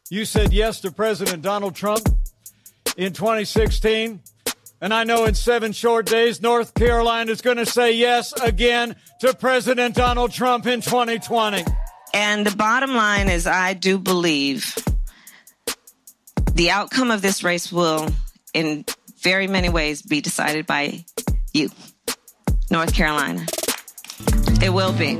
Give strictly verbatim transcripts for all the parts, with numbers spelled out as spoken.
You said yes to President Donald Trump in twenty sixteen. And I know in seven short days, North Carolina is going to say yes again to President Donald Trump in twenty twenty. And the bottom line is I do believe the outcome of this race will, in very many ways, be decided by you, North Carolina. It will be.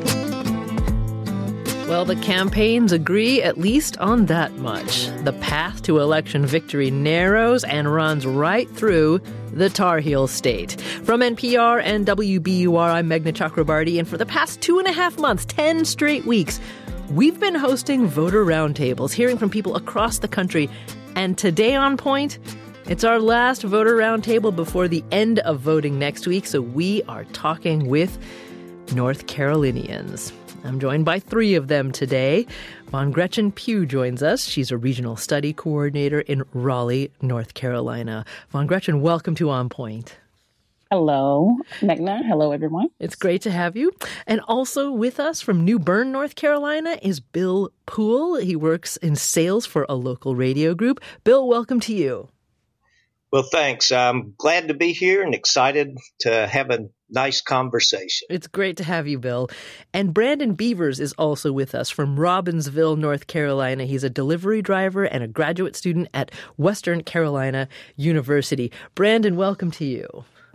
Well, the campaigns agree at least on that much. The path to election victory narrows and runs right through the Tar Heel state. From N P R and W B U R, I'm Meghna Chakrabarti, and for the past two and a half months, ten straight weeks, we've been hosting voter roundtables, hearing from people across the country. And today on Point, it's our last voter roundtable before the end of voting next week, so we are talking with North Carolinians. I'm joined by three of them today. Von Gretchen Pugh joins us. She's a regional study coordinator in Raleigh, North Carolina. Von Gretchen, welcome to On Point. Hello, Meghna. Hello, everyone. It's great to have you. And also with us from New Bern, North Carolina, is Bill Poole. He works in sales for a local radio group. Bill, welcome to you. Well, thanks. I'm glad to be here and excited to have a nice conversation. It's great to have you, Bill. And Brandon Beavers is also with us from Robbinsville, North Carolina. He's a delivery driver and a graduate student at Western Carolina University. Brandon, welcome to you.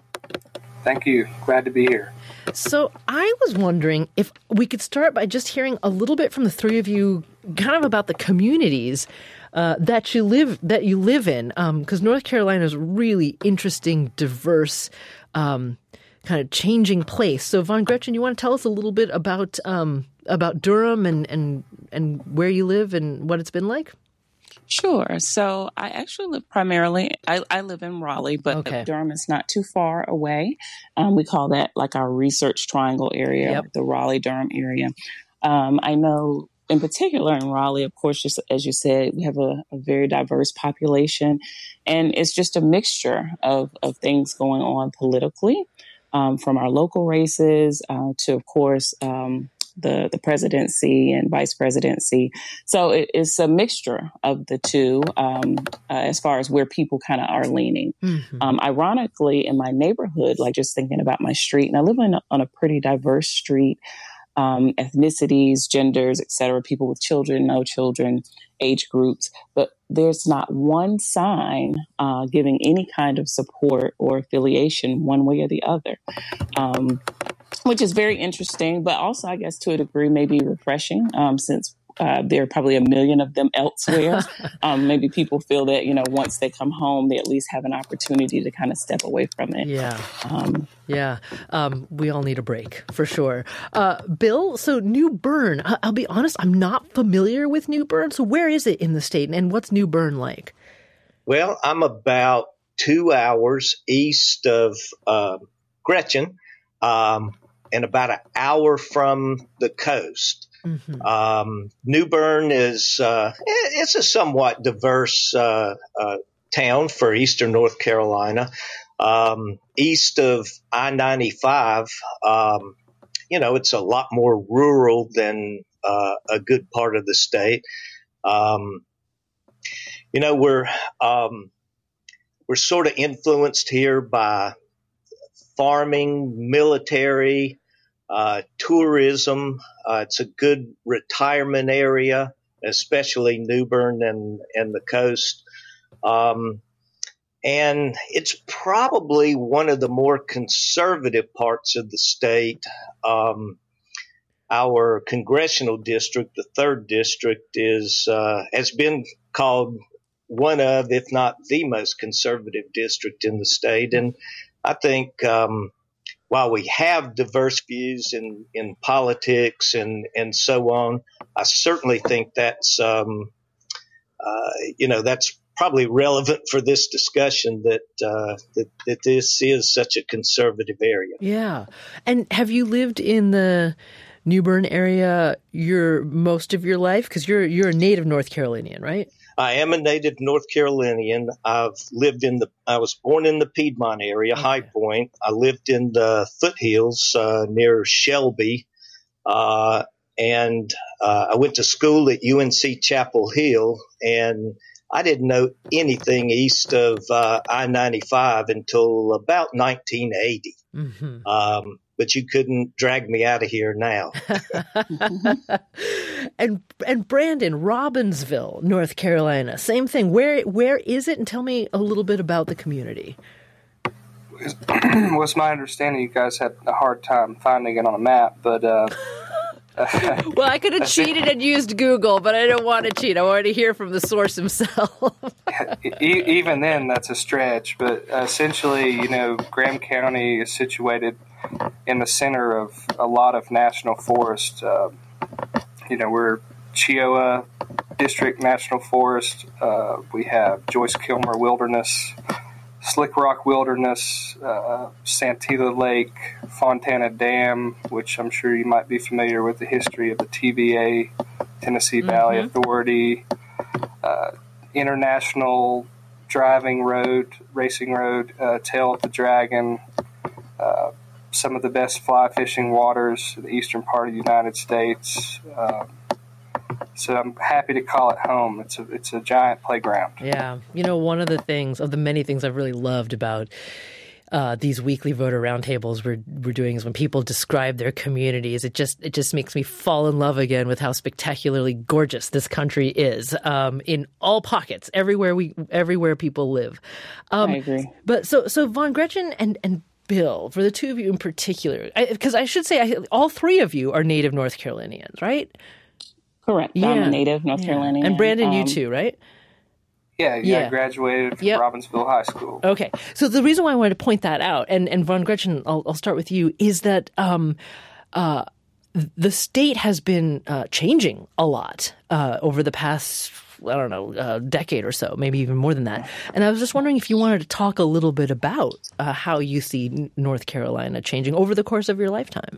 Thank you. Glad to be here. So I was wondering if we could start by just hearing a little bit from the three of you kind of about the communities uh, that you live that you live in, because um, North Carolina is a really interesting, diverse, um, kind of changing place. So, Von Gretchen, you want to tell us a little bit about um, about Durham and, and and where you live and what it's been like? Sure. So I actually live primarily, I, I live in Raleigh, but okay. Durham is not too far away. Um, we call that like our research triangle area, yep. the Raleigh-Durham area. Um, I know in particular in Raleigh, of course, just as you said, we have a, a very diverse population, and it's just a mixture of, of things going on politically, um, from our local races uh, to, of course, um, the, the presidency and vice presidency. So it, it's a mixture of the two um, uh, as far as where people kind of are leaning. Mm-hmm. Um, ironically, in my neighborhood, like just thinking about my street, and I live on a, on a pretty diverse street, um, ethnicities, genders, et cetera, people with children, no children, age groups, but there's not one sign uh, giving any kind of support or affiliation one way or the other. Um, which is very interesting, but also, I guess, to a degree, maybe refreshing, um, since uh, there are probably a million of them elsewhere. um, maybe people feel that, you know, once they come home, they at least have an opportunity to kind of step away from it. Yeah. Um, yeah. Um, we all need a break, for sure. Uh, Bill, so New Bern, I- I'll be honest, I'm not familiar with New Bern. So where is it in the state, and what's New Bern like? Well, I'm about two hours east of uh, Gretchen. Um, and about an hour from the coast. Mm-hmm. Um, New Bern is uh, it's a somewhat diverse uh, uh, town for eastern North Carolina. Um, east of I ninety-five, um, you know, it's a lot more rural than uh, a good part of the state. Um, you know, we're um, we're sort of influenced here by farming, military, uh, tourism. Uh, it's a good retirement area, especially New Bern and, and the coast. Um, and it's probably one of the more conservative parts of the state. Um, our congressional district, the third district, is uh, has been called one of, if not the most conservative district in the state. And I think um, while we have diverse views in, in politics and, and so on, I certainly think that's, um, uh, you know, that's probably relevant for this discussion that, uh, that that this is such a conservative area. Yeah. And have you lived in the New Bern area your most of your life? Because you're you're a native North Carolinian, right? I am a native North Carolinian. I've lived in the, I was born in the Piedmont area, okay. High Point. I lived in the foothills uh, near Shelby. Uh, and uh, I went to school at U N C Chapel Hill, and I didn't know anything east of uh, I ninety-five until about nineteen eighty. Mm-hmm. Um, but you couldn't drag me out of here now. and and Brandon, Robbinsville, North Carolina, same thing. Where where is it? And tell me a little bit about the community. Well, it's my understanding you guys had a hard time finding it on a map, but uh, well, I could have cheated and used Google, but I don't want to cheat. I wanted to hear from the source himself. e- even then, that's a stretch. But uh, essentially, you know, Graham County is situated in the center of a lot of national forest. Uh, you know, we're Cheoah District National Forest. Uh, we have Joyce Kilmer Wilderness, Slick Rock Wilderness, uh, Santilla Lake, Fontana Dam, which I'm sure you might be familiar with the history of the T V A, Tennessee Valley mm-hmm. Authority, uh, International Driving Road, Racing Road, uh, Tail of the Dragon, uh, some of the best fly fishing waters in the eastern part of the United States. Uh, So I'm happy to call it home. It's a it's a giant playground. Yeah. You know, one of the things, of the many things I've really loved about uh, these weekly voter roundtables we're we're doing is when people describe their communities, it just it just makes me fall in love again with how spectacularly gorgeous this country is um, in all pockets, everywhere we everywhere people live. Um, I agree. But so so Von Gretchen and and Bill, for the two of you in particular, because I, I should say I, all three of you are native North Carolinians, right? Correct. Yeah. I'm a native North yeah. Carolinian. And Brandon, um, you too, right? Yeah, yeah, yeah. I graduated from yep. Robbinsville High School. Okay. So the reason why I wanted to point that out, and, and Von Gretchen, I'll, I'll start with you, is that um, uh, the state has been uh, changing a lot uh, over the past, I don't know, uh, decade or so, maybe even more than that. And I was just wondering if you wanted to talk a little bit about uh, how you see North Carolina changing over the course of your lifetime.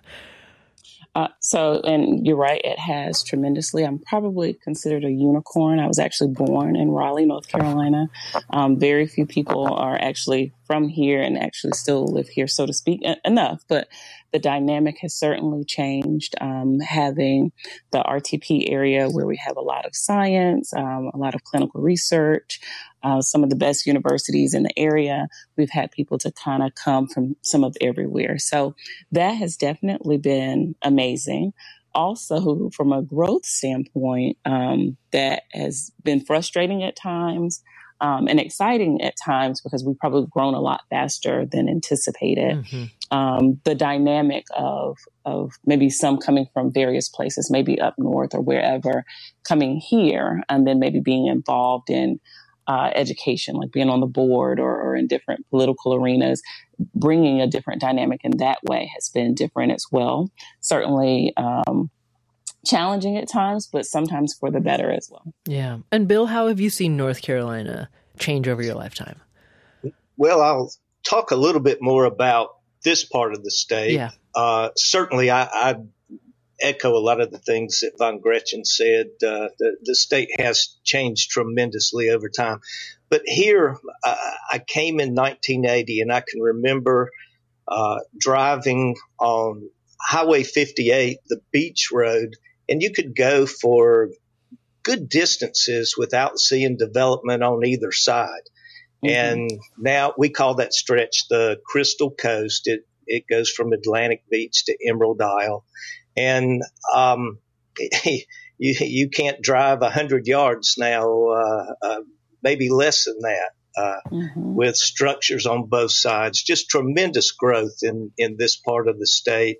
Uh, so, and you're right, it has tremendously. I'm probably considered a unicorn. I was actually born in Raleigh, North Carolina. Um, very few people are actually from here and actually still live here, so to speak, enough. But the dynamic has certainly changed. Um, having the R T P area where we have a lot of science, um, a lot of clinical research, uh, some of the best universities in the area. We've had people to kind of come from some of everywhere. So that has definitely been amazing. Also, from a growth standpoint, um, that has been frustrating at times. Um, and exciting at times because we've probably grown a lot faster than anticipated. Mm-hmm. Um, the dynamic of of maybe some coming from various places, maybe up north or wherever, coming here and then maybe being involved in uh, education, like being on the board or, or in different political arenas, bringing a different dynamic in that way has been different as well. Certainly, um, challenging at times, but sometimes for the better as well. Yeah. And Bill, how have you seen North Carolina change over your lifetime? Well, I'll talk a little bit more about this part of the state. Yeah. Uh, certainly, I, I echo a lot of the things that Von Gretchen said. Uh, the, the state has changed tremendously over time. But here, uh, I came in nineteen eighty, and I can remember uh, driving on Highway fifty-eight, the beach road, and you could go for good distances without seeing development on either side. Mm-hmm. And now we call that stretch the Crystal Coast. It it goes from Atlantic Beach to Emerald Isle. And um, you you can't drive one hundred yards now, uh, uh, maybe less than that, uh, mm-hmm. with structures on both sides. Just tremendous growth in, in this part of the state.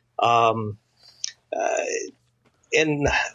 Um, uh, and uh,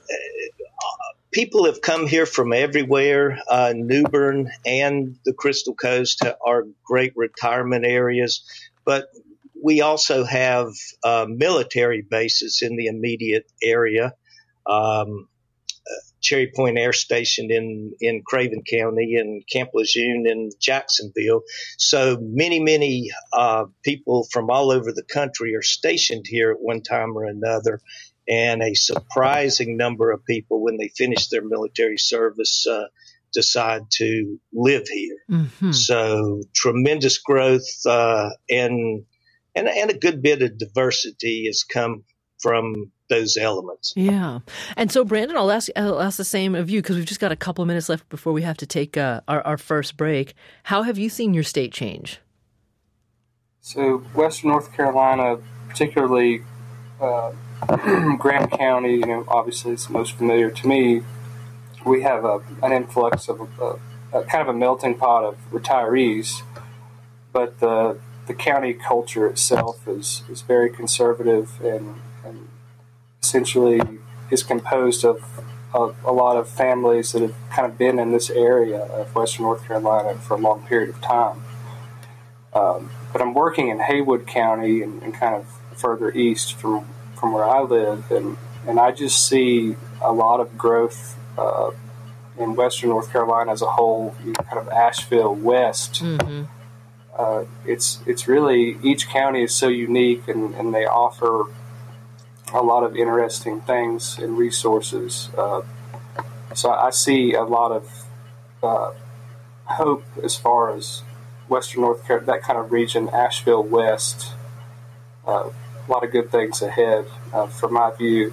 people have come here from everywhere. Uh, New Bern and the Crystal Coast are great retirement areas, but we also have uh, military bases in the immediate area. Um, uh, Cherry Point Air Station in, in Craven County and Camp Lejeune in Jacksonville. So many, many uh, people from all over the country are stationed here at one time or another. And a surprising number of people, when they finish their military service, uh, decide to live here. Mm-hmm. So tremendous growth uh, and, and and a good bit of diversity has come from those elements. Yeah. And so, Brandon, I'll ask, I'll ask the same of you because we've just got a couple of minutes left before we have to take uh, our, our first break. How have you seen your state change? So Western North Carolina, particularly uh, Graham County, you know, obviously it's most familiar to me. We have a, an influx of a, a kind of a melting pot of retirees, but the the county culture itself is, is very conservative and, and essentially is composed of, of a lot of families that have kind of been in this area of Western North Carolina for a long period of time. Um, but I'm working in Haywood County and, and kind of further east from, from where I live, and, and I just see a lot of growth uh, in Western North Carolina as a whole, you know, kind of Asheville West. Mm-hmm. Uh, it's it's really, each county is so unique, and, and they offer a lot of interesting things and resources. Uh, so I see a lot of uh, hope as far as Western North Carolina, that kind of region, Asheville West. Uh, a lot of good things ahead, uh, from my view.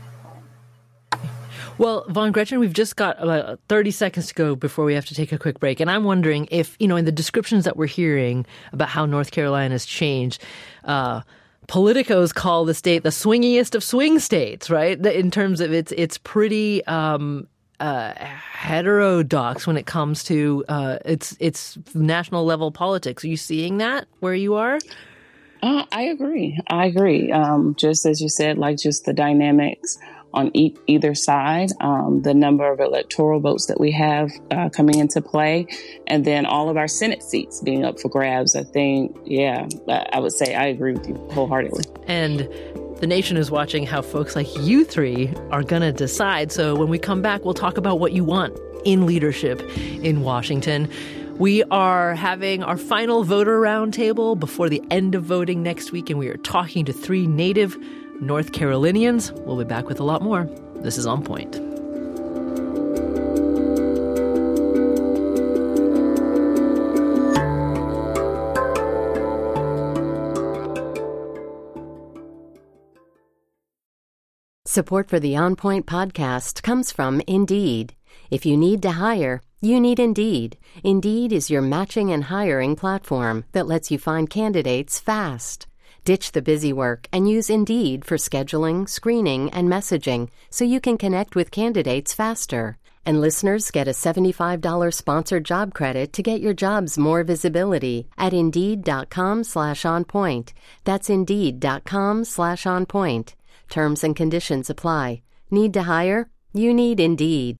Well, Von Gretchen, we've just got about thirty seconds to go before we have to take a quick break. And I'm wondering if, you know, in the descriptions that we're hearing about how North Carolina's changed, uh, politicos call the state the swingiest of swing states, right? In terms of it's, it's pretty, um, uh, heterodox when it comes to, uh, its, its national level politics. Are you seeing that where you are? Uh, I agree. I agree. Um, just as you said, like just the dynamics on e- either side, um, the number of electoral votes that we have uh, coming into play, and then all of our Senate seats being up for grabs. I think, yeah, I would say I agree with you wholeheartedly. And the nation is watching how folks like you three are going to decide. So when we come back, we'll talk about what you want in leadership in Washington. We are having our final voter roundtable before the end of voting next week, and we are talking to three native North Carolinians. We'll be back with a lot more. This is On Point. Support for the On Point podcast comes from Indeed. If you need to hire, you need Indeed. Indeed is your matching and hiring platform that lets you find candidates fast. Ditch the busy work and use Indeed for scheduling, screening, and messaging so you can connect with candidates faster. And listeners get a seventy-five dollars sponsored job credit to get your jobs more visibility at Indeed.com slash on point. That's Indeed.com slash on point. Terms and conditions apply. Need to hire? You need Indeed.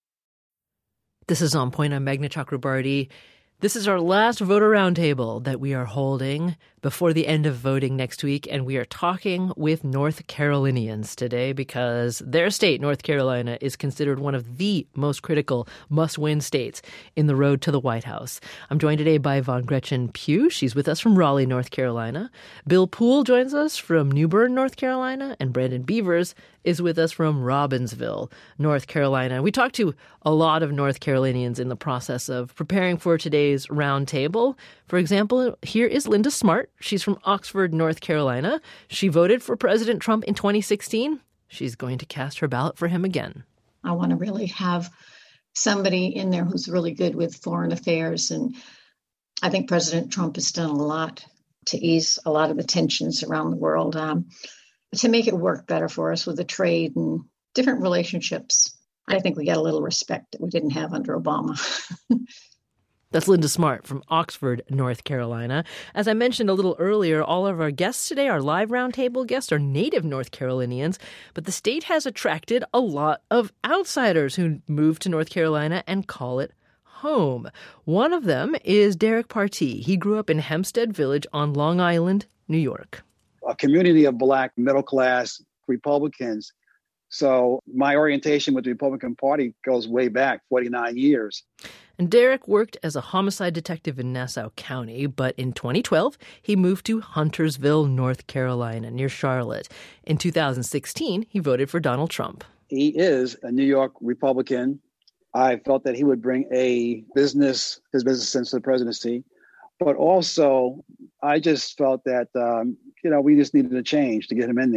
This is On Point. I'm Meghna Chakrabarty. This is our last voter roundtable that we are holding before the end of voting next week, and we are talking with North Carolinians today because their state, North Carolina, is considered one of the most critical must-win states in the road to the White House. I'm joined today by Von Gretchen Pugh. She's with us from Raleigh, North Carolina. Bill Poole joins us from New Bern, North Carolina, and Brandon Beavers is with us from Robbinsville, North Carolina. We talked to a lot of North Carolinians in the process of preparing for today's roundtable. For example, here is Linda Smart. She's from Oxford, North Carolina. She voted for President Trump in twenty sixteen. She's going to cast her ballot for him again. I want to really have somebody in there who's really good with foreign affairs. And I think President Trump has done a lot to ease a lot of the tensions around the world, um, to make it work better for us with the trade and different relationships. I think we got a little respect that we didn't have under Obama. That's Linda Smart from Oxford, North Carolina. As I mentioned a little earlier, all of our guests today, our live roundtable guests, are native North Carolinians, but the state has attracted a lot of outsiders who move to North Carolina and call it home. One of them is Derek Partee. He grew up in Hempstead Village on Long Island, New York. A community of Black middle-class Republicans. So my orientation with the Republican Party goes way back, forty-nine years. And Derek worked as a homicide detective in Nassau County, but in twenty twelve, he moved to Huntersville, North Carolina, near Charlotte. In two thousand sixteen, he voted for Donald Trump. He is a New York Republican. I felt that he would bring a business, his business sense to the presidency. But also, I just felt that, um, you know, we just needed a change to get him in there.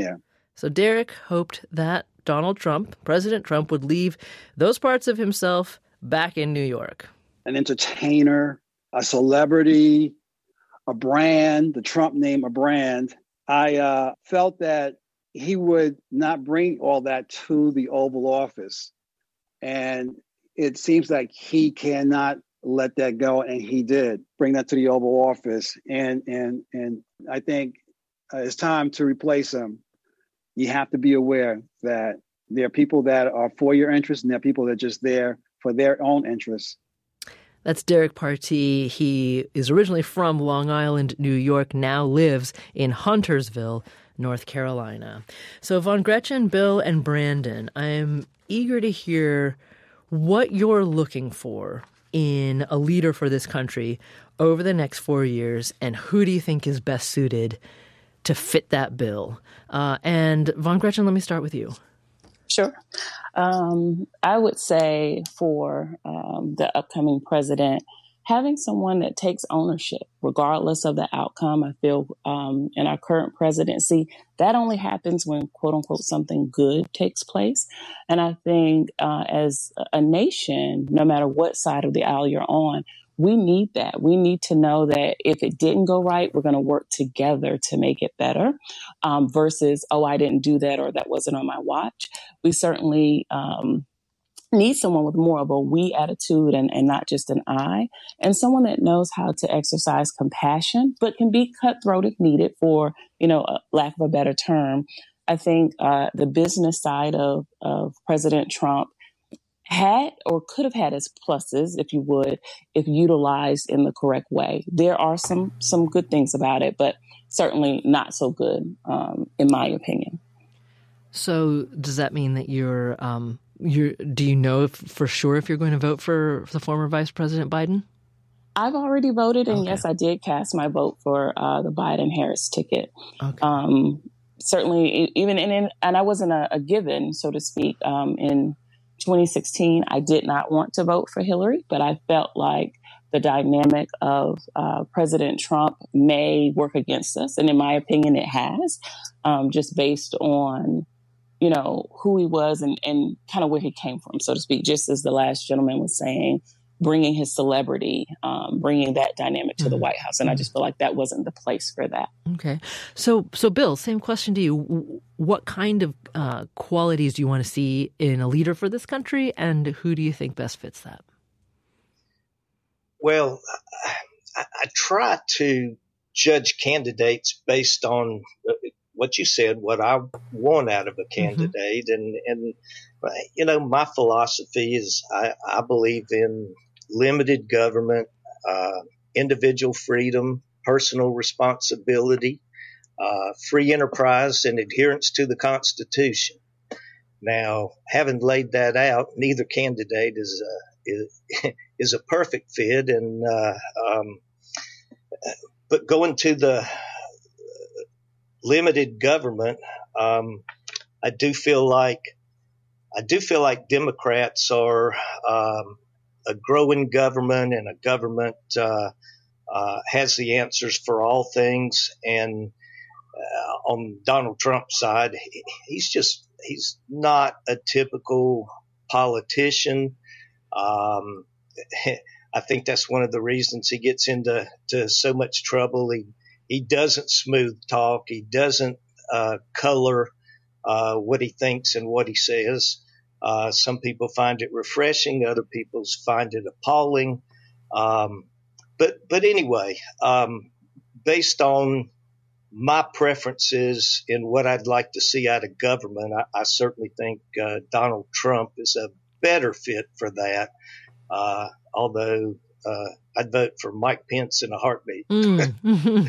So Derek hoped that Donald Trump, President Trump, would leave those parts of himself back in New York. An entertainer, a celebrity, a brand, the Trump name, a brand. I uh, felt that he would not bring all that to the Oval Office. And it seems like he cannot let that go. And he did bring that to the Oval Office. And, and, and I think uh, it's time to replace him. You have to be aware that there are people that are for your interests and there are people that are just there for their own interests. That's Derek Partee. He is originally from Long Island, New York, now lives in Huntersville, North Carolina. So Von Gretchen, Bill, and Brandon, I'm eager to hear what you're looking for in a leader for this country over the next four years, and who do you think is best suited to fit that bill? Uh, and Von Gretchen, let me start with you. Sure. Um, I would say for um, the upcoming president, having someone that takes ownership, regardless of the outcome. I feel um, in our current presidency, that only happens when, quote unquote, something good takes place. And I think uh, as a nation, no matter what side of the aisle you're on, we need that. We need to know that if it didn't go right, we're going to work together to make it better um, versus, oh, I didn't do that or that wasn't on my watch. We certainly um, need someone with more of a we attitude and, and not just an I, and someone that knows how to exercise compassion, but can be cutthroat if needed for, you know, a lack of a better term. I think uh, the business side of, of President Trump had or could have had its pluses, if you would, if utilized in the correct way. There are some some good things about it, but certainly not so good, um, in my opinion. So does that mean that you're, um, you're do you know if, for sure if you're going to vote for the former Vice President Biden? I've already voted, and okay. yes, I did cast my vote for uh, the Biden-Harris ticket. Okay. Um, certainly, even in, and I wasn't a, a given, so to speak, um, in twenty sixteen, I did not want to vote for Hillary, but I felt like the dynamic of uh, President Trump may work against us. And in my opinion, it has, um, just based on, you know, who he was and, and kind of where he came from, so to speak, just as the last gentleman was saying, bringing his celebrity, um, bringing that dynamic to mm-hmm. the White House. And I just feel like that wasn't the place for that. Okay. So, so Bill, same question to you. What kind of uh, qualities do you want to see in a leader for this country, and who do you think best fits that? Well, I, I try to judge candidates based on what you said, what I want out of a candidate. Mm-hmm. And, and, you know, my philosophy is I, I believe in limited government, uh, individual freedom, personal responsibility, uh, free enterprise, and adherence to the Constitution. Now, having laid that out, neither candidate is a, is, is a perfect fit. And uh, um, but going to the limited government, um, I do feel like I do feel like Democrats are um, a growing government, and a government uh, uh, has the answers for all things. And uh, on Donald Trump's side, he's just he's not a typical politician. Um, I think that's one of the reasons he gets into to so much trouble. He he doesn't smooth talk. He doesn't uh, color uh, what he thinks and what he says. Uh, some people find it refreshing. Other people find it appalling. Um, but but anyway, um, based on my preferences in what I'd like to see out of government, I, I certainly think uh, Donald Trump is a better fit for that. Uh, although uh, I'd vote for Mike Pence in a heartbeat. Mm.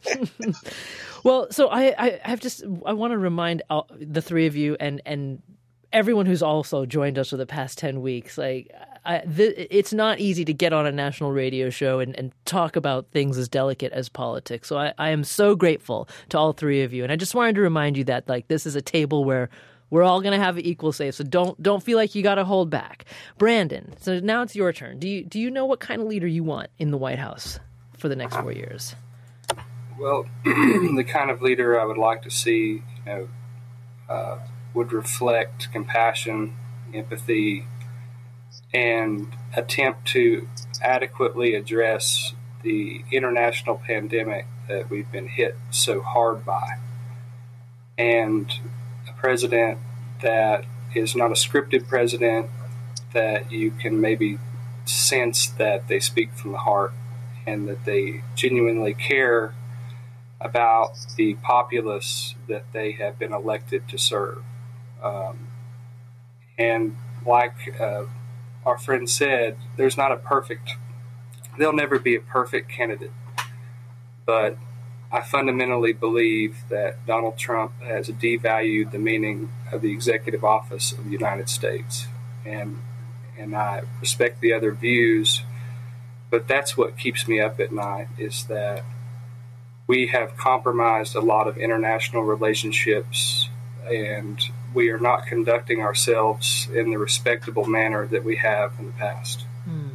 Well, so I, I have just I want to remind all, the three of you and and everyone who's also joined us for the past ten weeks, like I, th- it's not easy to get on a national radio show and, and talk about things as delicate as politics. So I, I am so grateful to all three of you, and I just wanted to remind you that like this is a table where we're all going to have an equal say, so don't don't feel like you got to hold back. Brandon, so now it's your turn. Do you do you know what kind of leader you want in the White House for the next four years? Well, the kind of leader I would like to see, you know, uh, would reflect compassion, empathy, and attempt to adequately address the international pandemic that we've been hit so hard by. And a president that is not a scripted president, that you can maybe sense that they speak from the heart and that they genuinely care about the populace that they have been elected to serve. Um, and like uh, our friend said, there's not a perfect, there'll never be a perfect candidate. But I fundamentally believe that Donald Trump has devalued the meaning of the executive office of the United States. And and I respect the other views, but that's what keeps me up at night, is that we have compromised a lot of international relationships, and we are not conducting ourselves in the respectable manner that we have in the past. Hmm.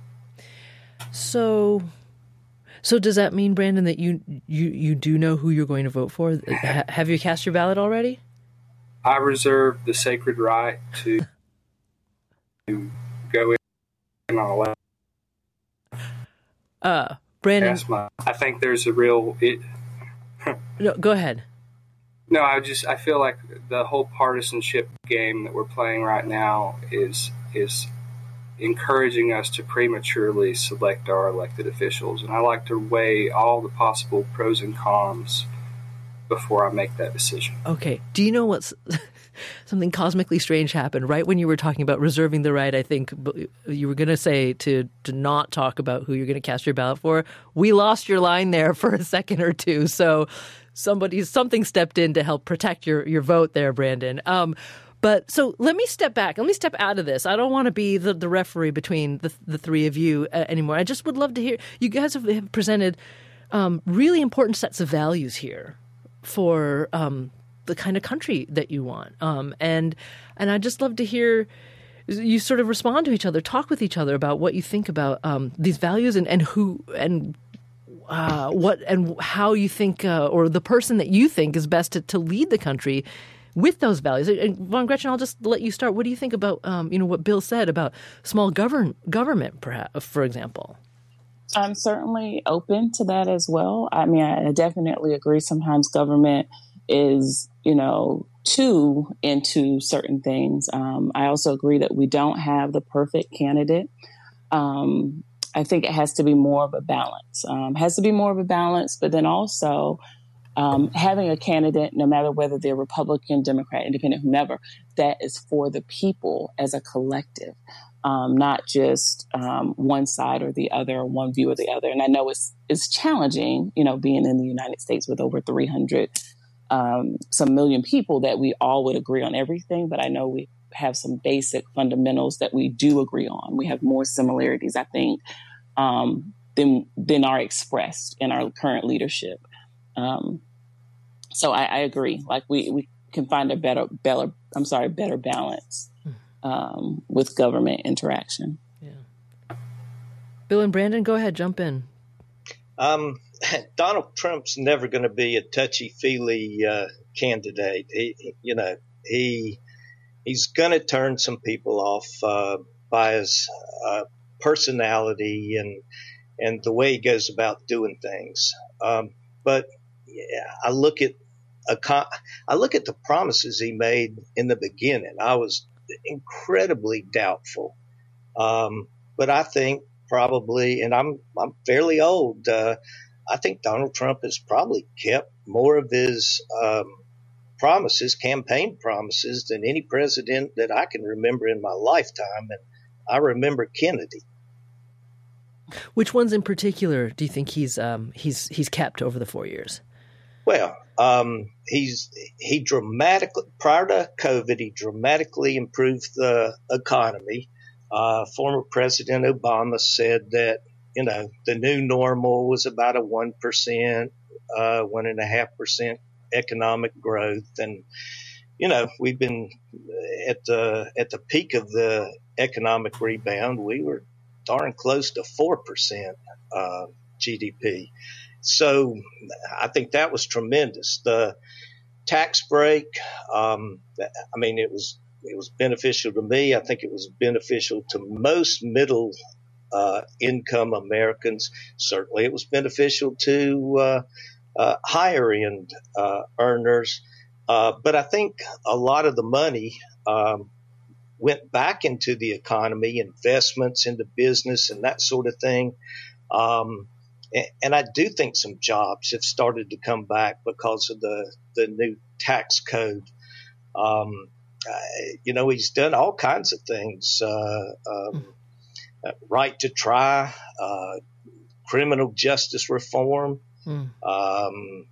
So, so does that mean, Brandon, that you, you, you do know who you're going to vote for? Ha- have you cast your ballot already? I reserve the sacred right to to go in on election. Uh, Brandon, my, I think there's a real. It, no, go ahead. No, I just I feel like the whole partisanship game that we're playing right now is is encouraging us to prematurely select our elected officials, and I like to weigh all the possible pros and cons before I make that decision. Okay. Do you know what's something cosmically strange happened right when you were talking about reserving the right? I think you were going to say to to not talk about who you're going to cast your ballot for. We lost your line there for a second or two, so somebody something stepped in to help protect your your vote there, Brandon. Um, but so let me step back. Let me step out of this. I don't want to be the, the referee between the the three of you uh, anymore. I just would love to hear. You guys have, have presented um, really important sets of values here for um, the kind of country that you want. Um, and and I'd just love to hear you sort of respond to each other, talk with each other about what you think about um, these values and, and who and uh, what and how you think uh, or the person that you think is best to, to lead the country with those values. And Von Gretchen, I'll just let you start. What do you think about um, you know what Bill said about small govern government, perhaps, for example? I'm certainly open to that as well. I mean, I definitely agree. Sometimes government is, you know, too into certain things. Um, I also agree that we don't have the perfect candidate. Um, I think it has to be more of a balance. Um, has to be more of a balance, but then also um, having a candidate, no matter whether they're Republican, Democrat, Independent, whomever, that is for the people as a collective. Um, not just um, one side or the other, or one view or the other. And I know it's it's challenging, you know, being in the United States with over three hundred um, some million people, that we all would agree on everything. But I know we have some basic fundamentals that we do agree on. We have more similarities, I think, um, than than are expressed in our current leadership. Um, so I, I agree. Like we we can find a better, better, I'm sorry, better balance. Um, with government interaction. Yeah. Bill and Brandon, go ahead, jump in. Um, Donald Trump's never going to be a touchy-feely uh, candidate. He, you know, he he's going to turn some people off uh, by his uh, personality and and the way he goes about doing things. Um, but yeah, I look at a con- I look at the promises he made in the beginning. I was incredibly doubtful. Um, but I think probably, and I'm I'm fairly old, uh, I think Donald Trump has probably kept more of his um, promises, campaign promises, than any president that I can remember in my lifetime. And I remember Kennedy. Which ones in particular do you think he's um, he's he's kept over the four years? Well, um, he's he dramatically prior to COVID, he dramatically improved the economy. Uh, former President Obama said that you know the new normal was about a one percent, uh, one and a half percent economic growth, and you know we've been at the at the peak of the economic rebound. We were darn close to four percent uh, G D P. So I think that was tremendous. The tax break, um, I mean, it was it was beneficial to me. I think it was beneficial to most middle uh, income Americans. Certainly, it was beneficial to uh, uh, higher end uh, earners. Uh, but I think a lot of the money um, went back into the economy, investments into business and that sort of thing. Um, and, and I do think some jobs have started to come back because of the, the new tax code. Um, uh, you know, he's done all kinds of things, uh, um, uh, right to try, uh, criminal justice reform, mm. um,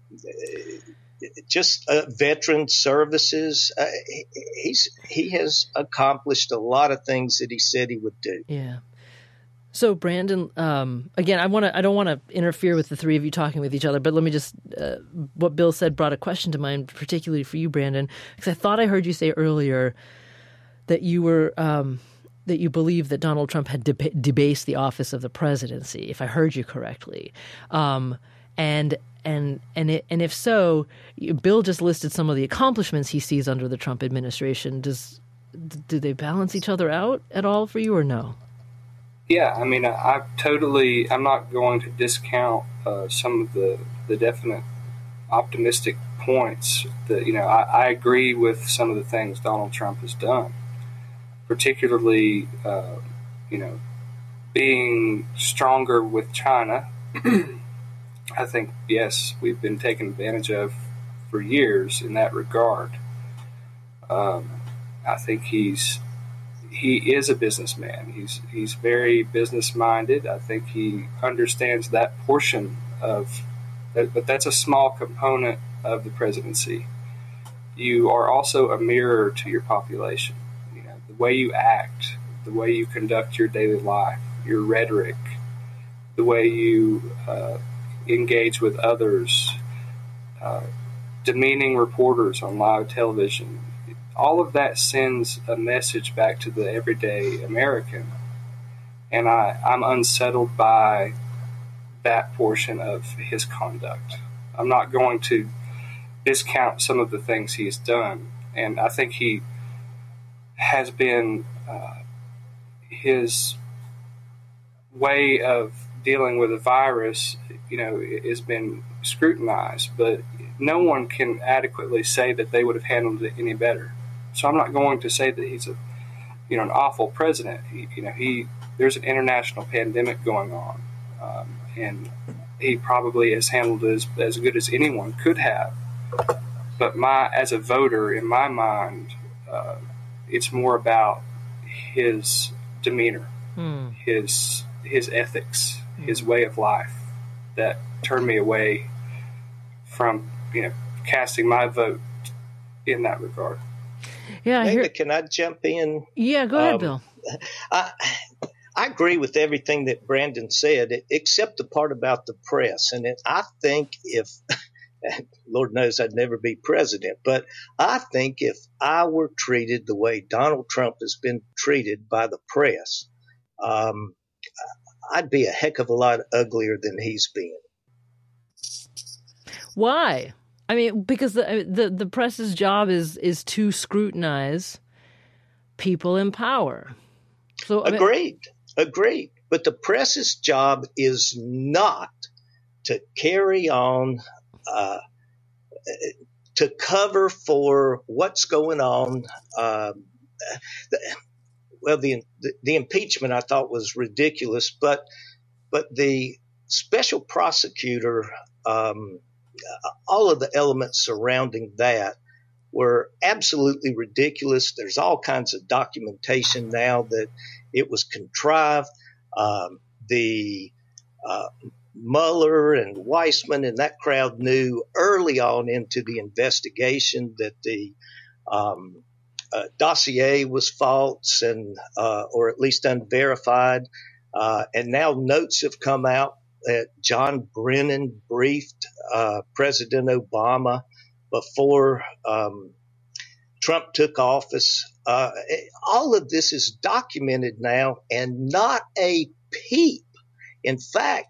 just uh, veteran services. Uh, he, he's he has accomplished a lot of things that he said he would do. Yeah. So, Brandon, um, again, I want to. I don't want to interfere with the three of you talking with each other, but let me just. Uh, what Bill said brought a question to mind, particularly for you, Brandon, because I thought I heard you say earlier that you were um, that you believe that Donald Trump had deb- debased the office of the presidency, if I heard you correctly, um, and and and it, and if so, Bill just listed some of the accomplishments he sees under the Trump administration. Does do they balance each other out at all for you, or no? Yeah, I mean, I, I totally, I'm not going to discount uh, some of the, the definite optimistic points that, you know, I, I agree with some of the things Donald Trump has done, particularly, uh, you know, being stronger with China. I think, yes, we've been taken advantage of for years in that regard. Um, I think he's He is a businessman. He's he's very business-minded. I think he understands that portion of, but that's a small component of the presidency. You are also a mirror to your population. You know, the way you act, the way you conduct your daily life, your rhetoric, the way you uh, engage with others, uh, demeaning reporters on live television. All of that sends a message back to the everyday American. And I, I'm unsettled by that portion of his conduct. I'm not going to discount some of the things he's done. And I think he has been, uh, his way of dealing with a virus, you know, has been scrutinized. But no one can adequately say that they would have handled it any better. So I'm not going to say that he's a, you know, an awful president. He, you know, he there's an international pandemic going on, um, and he probably has handled it as, as good as anyone could have. But my, as a voter, in my mind, uh, it's more about his demeanor, mm. his his ethics, mm. his way of life that turned me away from, you know, casting my vote in that regard. Yeah, I hear... Can I jump in? Yeah, go ahead, um, Bill. I, I agree with everything that Brandon said, except the part about the press. And it, I think if, Lord knows I'd never be president, but I think if I were treated the way Donald Trump has been treated by the press, um, I'd be a heck of a lot uglier than he's been. Why? I mean, because the the, the press's job is is to scrutinize people in power. So I mean, agreed, agreed. But the press's job is not to carry on, uh, to cover for what's going on. Um, the, well, the, the the impeachment I thought was ridiculous, but but the special prosecutor. Um, all of the elements surrounding that were absolutely ridiculous. There's all kinds of documentation now that it was contrived. Um, the uh, Mueller and Weissman and that crowd knew early on into the investigation that the um, uh, dossier was false and uh, or at least unverified. Uh, and now notes have come out that John Brennan briefed uh, President Obama before um, Trump took office. Uh, all of this is documented now, and not a peep. In fact,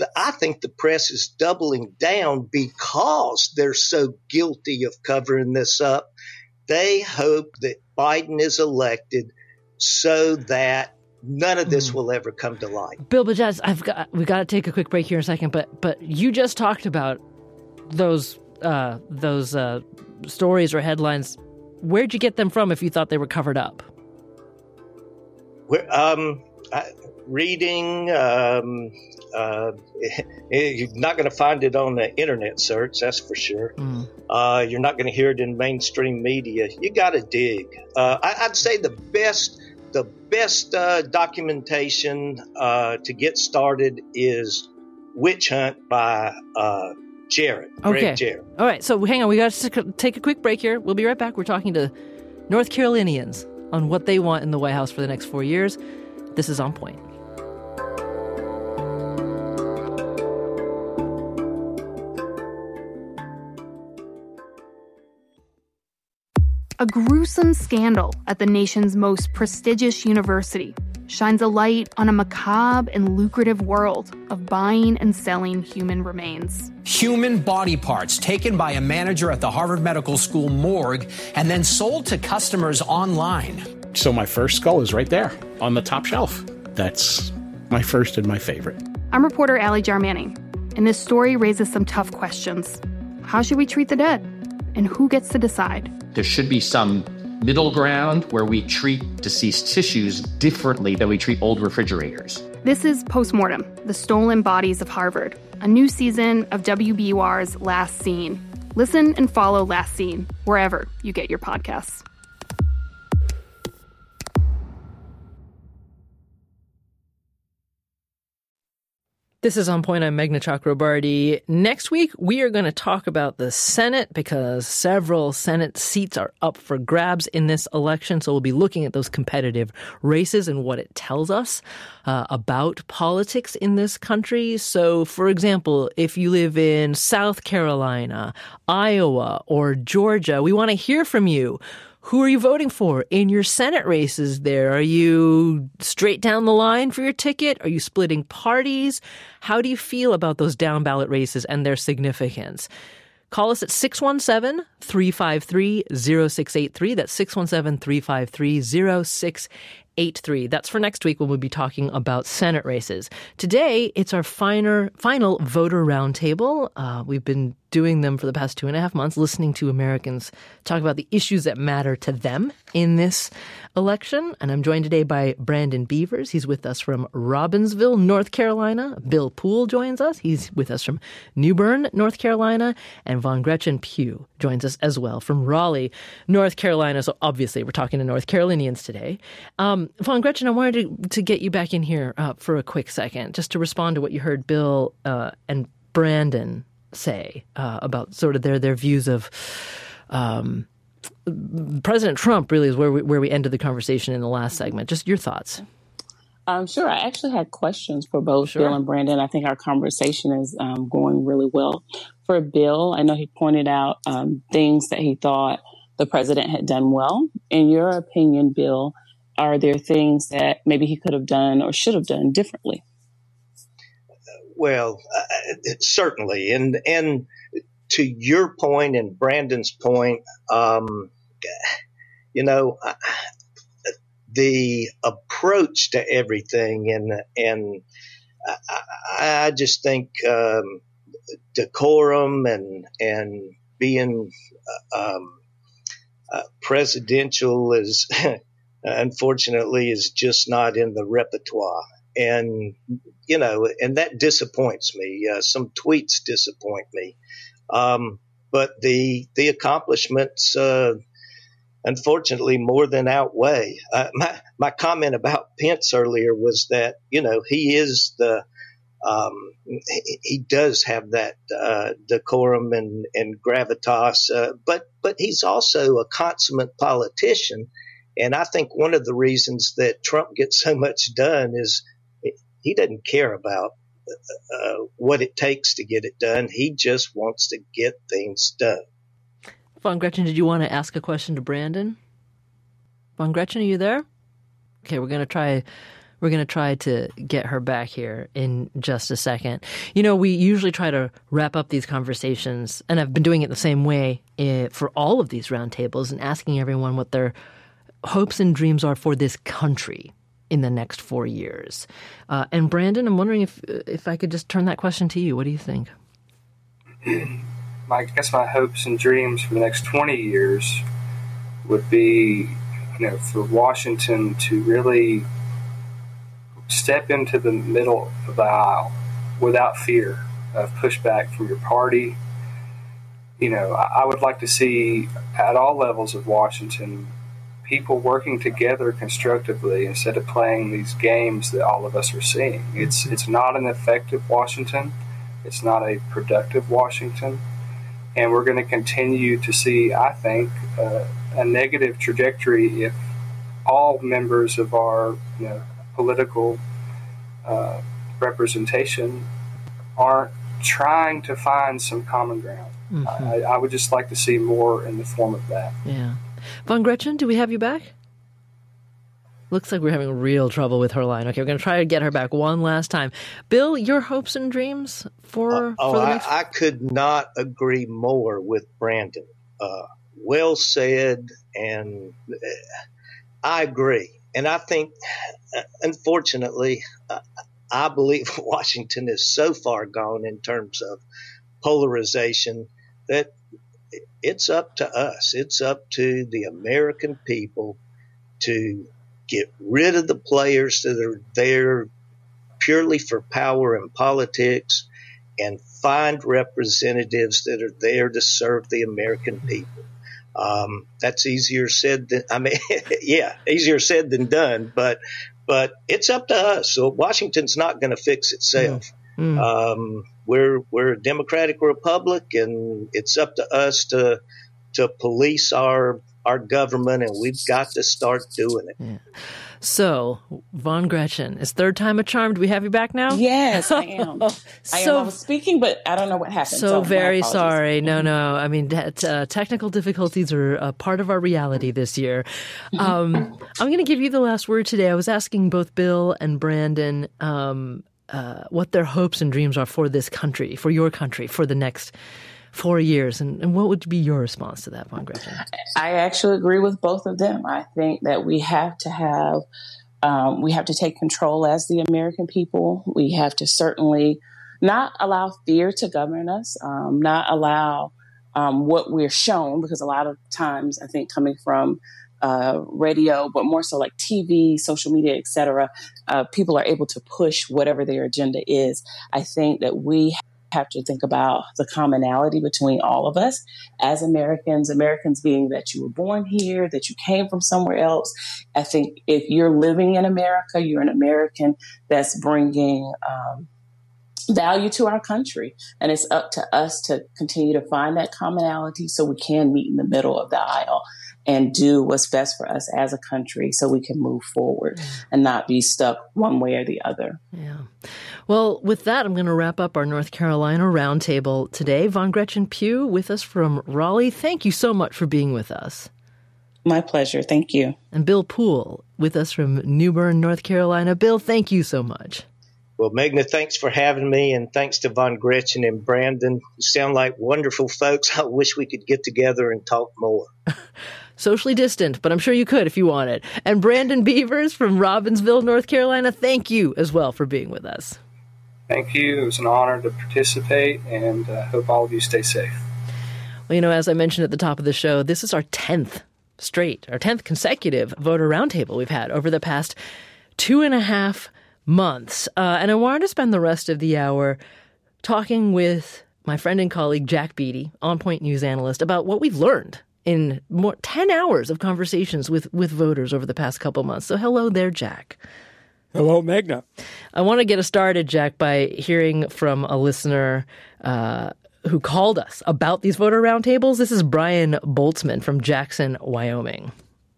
I think the press is doubling down because they're so guilty of covering this up. They hope that Biden is elected so that none of this mm. will ever come to light. Bill Bajaz, I've got we got to take a quick break here in a second, but but you just talked about those uh, those uh, stories or headlines. Where'd you get them from if you thought they were covered up? We're, um, I, reading, um, uh, you're not going to find it on the internet search, that's for sure. Mm. Uh, you're not going to hear it in mainstream media. You got to dig. Uh, I, I'd say the best, the best uh, documentation uh, to get started is Witch Hunt by uh, Jarrett. Okay. Greg Jarrett. All right. So hang on. We got to take a quick break here. We'll be right back. We're talking to North Carolinians on what they want in the White House for the next four years. This is On Point. A gruesome scandal at the nation's most prestigious university shines a light on a macabre and lucrative world of buying and selling human remains. Human body parts taken by a manager at the Harvard Medical School morgue and then sold to customers online. So my first skull is right there on the top shelf. That's my first and my favorite. I'm reporter Allie Jarmanning, and this story raises some tough questions. How should we treat the dead? And who gets to decide? There should be some middle ground where we treat deceased tissues differently than we treat old refrigerators. This is Postmortem, the Stolen Bodies of Harvard, a new season of W B U R's Last Scene. Listen and follow Last Scene wherever you get your podcasts. This is On Point. I'm Meghna Chakrabarty. Next week, we are going to talk about the Senate because several Senate seats are up for grabs in this election. So we'll be looking at those competitive races and what it tells us uh, about politics in this country. So, for example, if you live in South Carolina, Iowa, or Georgia, we want to hear from you. Who are you voting for in your Senate races there? Are you straight down the line for your ticket? Are you splitting parties? How do you feel about those down ballot races and their significance? Call us at six one seven, three five three, zero six eight three. That's six one seven, three five three, zero six eight three. That's for next week when we'll be talking about Senate races. Today, it's our finer, final voter roundtable. Uh, we've been doing them for the past two and a half months, listening to Americans talk about the issues that matter to them in this election. And I'm joined today by Brandon Beavers. He's with us from Robbinsville, North Carolina. Bill Poole joins us. He's with us from New Bern, North Carolina. And Von Gretchen Pugh joins us as well from Raleigh, North Carolina. So obviously we're talking to North Carolinians today. Um, Von Gretchen, I wanted to, to get you back in here uh, for a quick second, just to respond to what you heard Bill uh, and Brandon say uh, about sort of their their views of um, President Trump. Really is where we, where we ended the conversation in the last segment. Just your thoughts. Um, sure. I actually had questions for both sure. Bill and Brandon. I think our conversation is um, going really well. For Bill, I know he pointed out um, things that he thought the president had done well. In your opinion, Bill, are there things that maybe he could have done or should have done differently? Well, uh, certainly. And and to your point and Brandon's point, um, you know, uh, the approach to everything and and I, I just think um, decorum and and being uh, um, uh, presidential is unfortunately is just not in the repertoire. And, you know, and that disappoints me. Uh, some tweets disappoint me. Um, but the the accomplishments, uh, unfortunately, more than outweigh. Uh, my, my comment about Pence earlier was that, you know, he is the um, he, he does have that uh, decorum and, and gravitas, uh, but but he's also a consummate politician. And I think one of the reasons that Trump gets so much done is he doesn't care about uh, what it takes to get it done. He just wants to get things done. Von Gretchen, did you want to ask a question to Brandon? Von Gretchen, are you there? Okay, we're going to try We're going to try to get her back here in just a second. You know, we usually try to wrap up these conversations, and I've been doing it the same way uh, for all of these roundtables and asking everyone what their hopes and dreams are for this country in the next four years. Uh, and Brandon, I'm wondering if if I could just turn that question to you. What do you think? I guess my hopes and dreams for the next twenty years would be, you know, for Washington to really step into the middle of the aisle without fear of pushback from your party. You know, I would like to see at all levels of Washington people working together constructively instead of playing these games that all of us are seeing. It's it's not an effective Washington. It's not a productive Washington. And we're going to continue to see, I think, uh, a negative trajectory if all members of our, you know, political uh, representation aren't trying to find some common ground. Mm-hmm. I, I would just like to see more in the form of that. Yeah. Von Gretchen, do we have you back? Looks like we're having real trouble with her line. Okay, we're going to try to get her back one last time. Bill, your hopes and dreams for, uh, oh, for the next... I, I could not agree more with Brandon. Uh, well said, and I agree. And I think, unfortunately, uh, I believe Washington is so far gone in terms of polarization that it's up to us. It's up to the American people to get rid of the players that are there purely for power and politics and find representatives that are there to serve the American people. Um, that's easier said than, I mean, yeah, easier said than done, but, but it's up to us. So Washington's not going to fix itself. Mm. Um, we're, we're a democratic republic, and it's up to us to, to police our, our government, and we've got to start doing it. Yeah. So, Von Gretchen, is third time a charm? Do we have you back now? Yes, I am. so, I am. I was speaking, but I don't know what happened. So, so very sorry. No, no. I mean, that, uh, technical difficulties are a part of our reality this year. Um, I'm going to give you the last word today. I was asking both Bill and Brandon um, uh, what their hopes and dreams are for this country, for your country, for the next four years. And, and what would be your response to that, Von Gretchen? I actually agree with both of them. I think that we have to have, um, we have to take control as the American people. We have to certainly not allow fear to govern us, um, not allow um, what we're shown, because a lot of times I think coming from uh, radio, but more so like T V, social media, et cetera, uh, people are able to push whatever their agenda is. I think that we have to think about the commonality between all of us as Americans, Americans being that you were born here, that you came from somewhere else. I think if you're living in America, you're an American that's bringing um, value to our country. And it's up to us to continue to find that commonality so we can meet in the middle of the aisle and do what's best for us as a country so we can move forward and not be stuck one way or the other. Yeah. Well, with that, I'm going to wrap up our North Carolina roundtable today. Von Gretchen Pugh with us from Raleigh. Thank you so much for being with us. My pleasure. Thank you. And Bill Poole with us from New Bern, North Carolina. Bill, thank you so much. Well, Meghna, thanks for having me, and thanks to Von Gretchen and Brandon. You sound like wonderful folks. I wish we could get together and talk more. Socially distant, but I'm sure you could if you wanted. And Brandon Beavers from Robbinsville, North Carolina, thank you as well for being with us. Thank you. It was an honor to participate, and I uh, hope all of you stay safe. Well, you know, as I mentioned at the top of the show, this is our tenth straight, our tenth consecutive voter roundtable we've had over the past two and a half months. Uh, and I wanted to spend the rest of the hour talking with my friend and colleague Jack Beatty, On Point News analyst, about what we've learned in more ten hours of conversations with, with voters over the past couple months. So hello there, Jack. Hello, Meghna. I want to get us started, Jack, by hearing from a listener uh, who called us about these voter roundtables. This is Brian Boltzman from Jackson, Wyoming.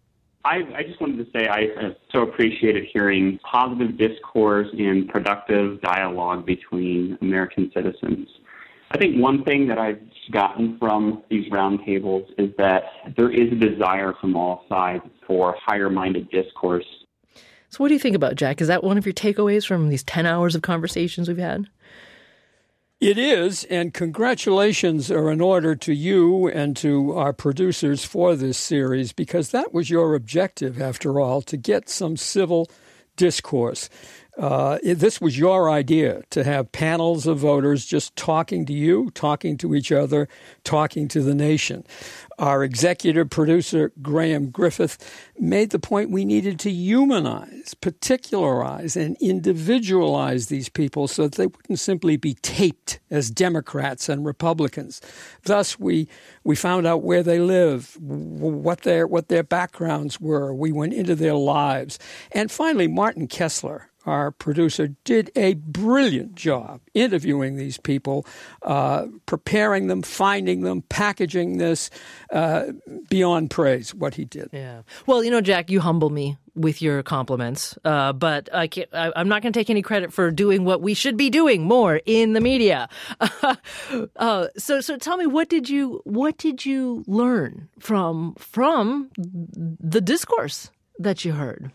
I, I just wanted to say I uh, so appreciated hearing positive discourse and productive dialogue between American citizens. I think one thing that I've gotten from these roundtables is that there is a desire from all sides for higher-minded discourse. So what do you think about, Jack? Is that one of your takeaways from these ten hours of conversations we've had? It is, and congratulations are in order to you and to our producers for this series, because that was your objective, after all, to get some civil discourse. Uh, this was your idea, to have panels of voters just talking to you, talking to each other, talking to the nation. Our executive producer, Graham Griffith, made the point we needed to humanize, particularize, and individualize these people so that they wouldn't simply be taped as Democrats and Republicans. Thus, we we found out where they live, what their what their backgrounds were. We went into their lives. And finally, Martin Kessler, our producer, did a brilliant job interviewing these people, uh, preparing them, finding them, packaging this, uh, beyond praise, what he did. Yeah. Well, you know, Jack, you humble me with your compliments, uh, but I can't, I, I'm not going to take any credit for doing what we should be doing more in the media. uh, so, so tell me, what did you what did you learn from from the discourse that you heard?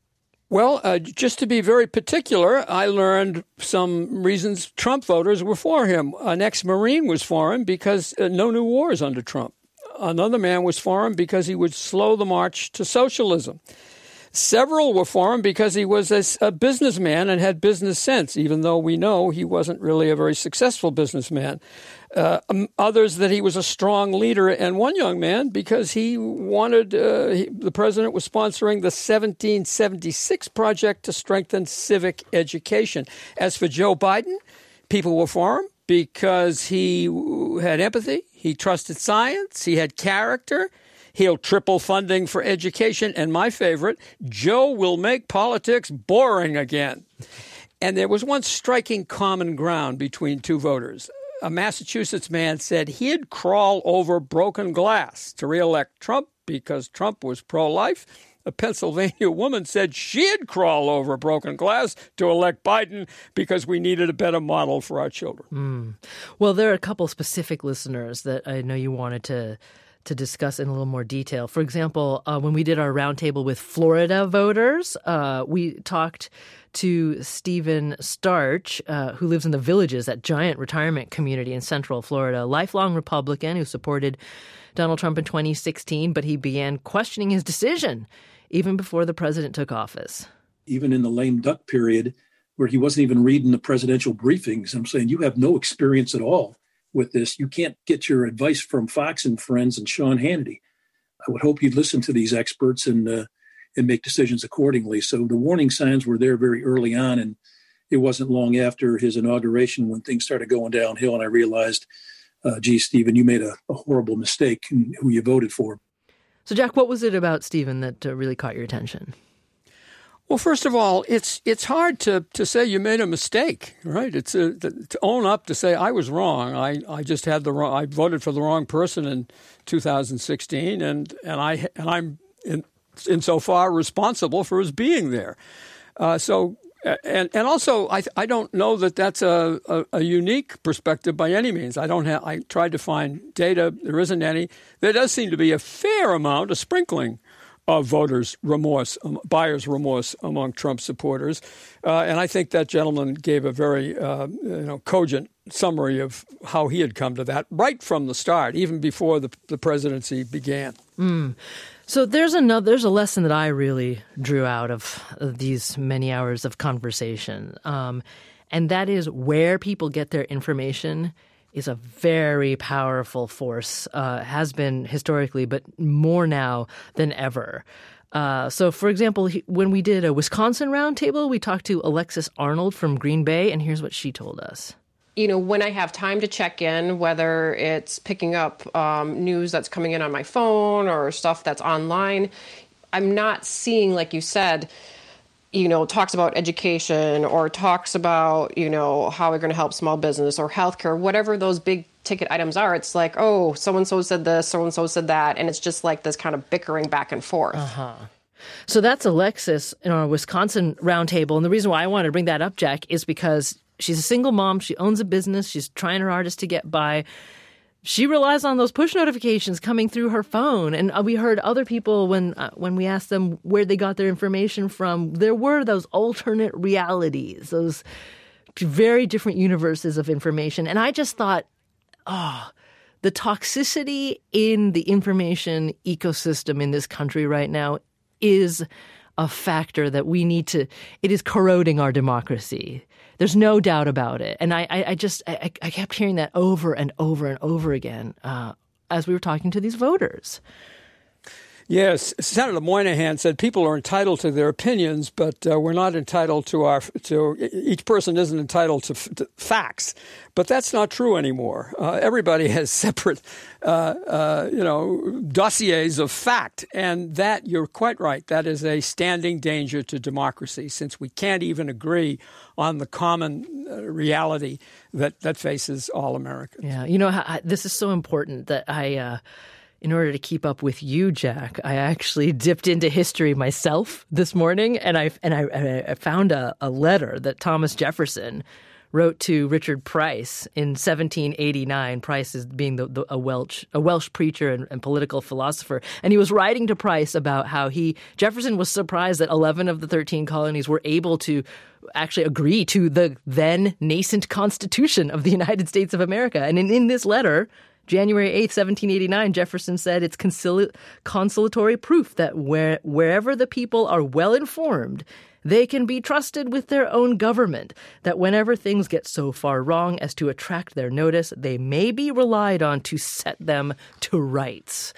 Well, uh, just to be very particular, I learned some reasons Trump voters were for him. An ex-Marine was for him because uh, no new wars under Trump. Another man was for him because he would slow the march to socialism. Several were for him because he was a, a businessman and had business sense, even though we know he wasn't really a very successful businessman. Uh, um, others that he was a strong leader, and one young man because he wanted, uh, he, the president was sponsoring the seventeen seventy-six project to strengthen civic education. As for Joe Biden, people were for him because he had empathy, he trusted science, he had character. He'll triple funding for education. And my favorite, Joe will make politics boring again. And there was one striking common ground between two voters. A Massachusetts man said he'd crawl over broken glass to reelect Trump because Trump was pro-life. A Pennsylvania woman said she'd crawl over broken glass to elect Biden because we needed a better model for our children. Mm. Well, there are a couple specific listeners that I know you wanted to to discuss in a little more detail. For example, uh, when we did our roundtable with Florida voters, uh, we talked to Stephen Starch, uh, who lives in the Villages, that giant retirement community in Central Florida, a lifelong Republican who supported Donald Trump in twenty sixteen, but he began questioning his decision even before the president took office. Even in the lame duck period, where he wasn't even reading the presidential briefings, I'm saying, you have no experience at all with this. You can't get your advice from Fox and Friends and Sean Hannity. I would hope you'd listen to these experts and uh, and make decisions accordingly. So the warning signs were there very early on, and it wasn't long after his inauguration when things started going downhill, and I realized, uh, gee, Stephen, you made a, a horrible mistake in who you voted for. So, Jack, what was it about Stephen that uh, really caught your attention? Well, first of all, it's it's hard to, to say you made a mistake, right? It's a, to own up, to say I was wrong. I, I just had the wrong. I voted for the wrong person in two thousand sixteen, and and I and I'm in insofar responsible for his being there. Uh, so and and also I I don't know that that's a, a, a unique perspective by any means. I don't have. I tried to find data. There isn't any. There does seem to be a fair amount, a sprinkling of voters' remorse, um, buyer's remorse among Trump supporters. Uh, and I think that gentleman gave a very uh, you know, cogent summary of how he had come to that right from the start, even before the, the presidency began. Mm. So there's another, there's a lesson that I really drew out of, of these many hours of conversation. Um, and that is where people get their information is a very powerful force, uh, has been historically, but more now than ever. Uh, so, for example, he, when we did a Wisconsin roundtable, we talked to Alexis Arnold from Green Bay, and here's what she told us. You know, when I have time to check in, whether it's picking up um, news that's coming in on my phone or stuff that's online, I'm not seeing, like you said, you know, talks about education or talks about, you know, how we're going to help small business or healthcare, whatever those big ticket items are. It's like, oh, so-and-so said this, so-and-so said that. And it's just like this kind of bickering back and forth. Uh-huh. So that's Alexis in our Wisconsin roundtable. And the reason why I wanted to bring that up, Jack, is because she's a single mom. She owns a business. She's trying her hardest to get by. she relies on those push notifications coming through her phone. And we heard other people when uh, when we asked them where they got their information from, there were those alternate realities, those very different universes of information. And I just thought, oh, the toxicity in the information ecosystem in this country right now is a factor that we need to, it is corroding our democracy. There's no doubt about it. And I, I, I just, I, I kept hearing that over and over and over again uh, as we were talking to these voters. Yes, Senator Moynihan said people are entitled to their opinions, but uh, we're not entitled to our, to, each person isn't entitled to, to facts. But that's not true anymore. Uh, everybody has separate, uh, uh, you know, dossiers of fact. And that, you're quite right, that is a standing danger to democracy, since we can't even agree on the common uh, reality that, that faces all Americans. Yeah, you know, I, this is so important that I... Uh, In order to keep up with you, Jack, I actually dipped into history myself this morning, and I and I, I found a, a letter that Thomas Jefferson wrote to Richard Price in seventeen eighty-nine. Price is being the, the, a Welsh a Welsh preacher and, and political philosopher, and he was writing to Price about how he Jefferson was surprised that eleven of the thirteen colonies were able to actually agree to the then nascent Constitution of the United States of America. And in, in this letter, January eighth, seventeen eighty-nine, Jefferson said it's concili- consolatory proof that where, wherever the people are well informed, they can be trusted with their own government, that whenever things get so far wrong as to attract their notice, they may be relied on to set them to rights.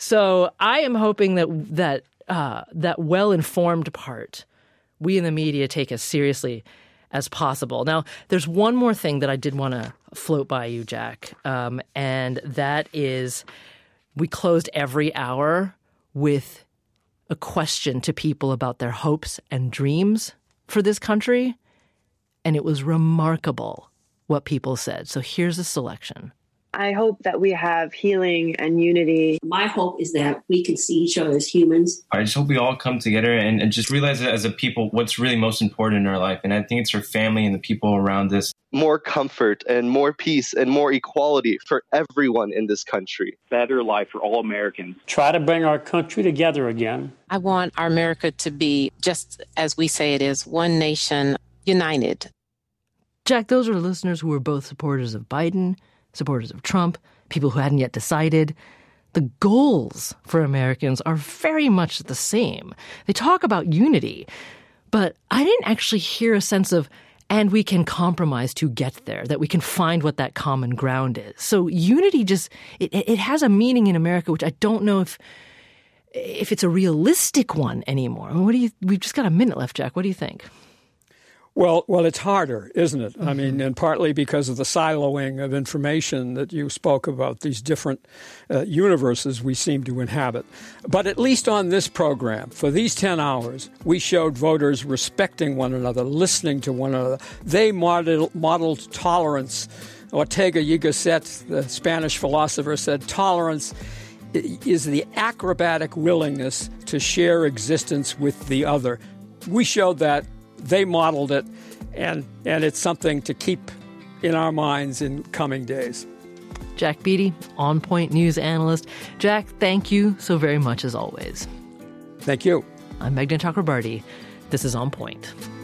So I am hoping that that uh, that well-informed part, we in the media take as seriously as possible. Now, there's one more thing that I did want to float by you, Jack, um, and that is we closed every hour with a question to people about their hopes and dreams for this country, and it was remarkable what people said. So here's a selection. I hope that we have healing and unity. My hope is that we can see each other as humans. I just hope we all come together and, and just realize that as a people what's really most important in our life. And I think it's our family and the people around us. More comfort and more peace and more equality for everyone in this country. Better life for all Americans. Try to bring our country together again. I want our America to be, just as we say it is, one nation, united. Jack, those are listeners who were both supporters of Biden, supporters of Trump, people who hadn't yet decided. The goals for Americans are very much the same. They talk about unity, but I didn't actually hear a sense of, and we can compromise to get there, that we can find what that common ground is. So unity just, it, it has a meaning in America, which I don't know if if it's a realistic one anymore. What do you, we've just got a minute left, Jack. What do you think? Well, well, it's harder, isn't it? Mm-hmm. I mean, and partly because of the siloing of information that you spoke about, these different uh, universes we seem to inhabit. But at least on this program, for these ten hours, we showed voters respecting one another, listening to one another. They model, modeled tolerance. Ortega y Gasset, the Spanish philosopher, said tolerance is the acrobatic willingness to share existence with the other. We showed that. They modeled it, and and it's something to keep in our minds in coming days. Jack Beatty, On Point news analyst. Jack, thank you so very much as always. Thank you. I'm Meghna Chakrabarti. This is On Point.